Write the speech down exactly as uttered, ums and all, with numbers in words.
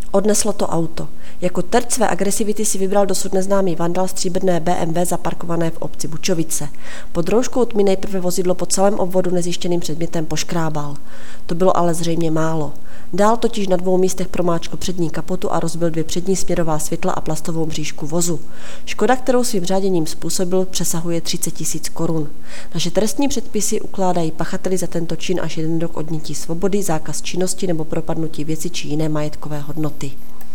Odneslo to auto. Jako terč své agresivity si vybral dosud neznámý vandal stříbrné bé em vé zaparkované v obci Bučovice. Pod rouškou tmy nejprve vozidlo po celém obvodu nezjištěným předmětem poškrábal. To bylo ale zřejmě málo. Dál totiž na dvou místech promáčkl přední kapotu a rozbil dvě přední směrová světla a plastovou mřížku vozu. Škoda, kterou svým řáděním způsobil, přesahuje třicet tisíc korun. Naše trestní předpisy ukládají pachateli za tento čin až jeden rok odnětí svobody, zákaz činnosti nebo propadnutí věci či jiné majetkové hodnoty.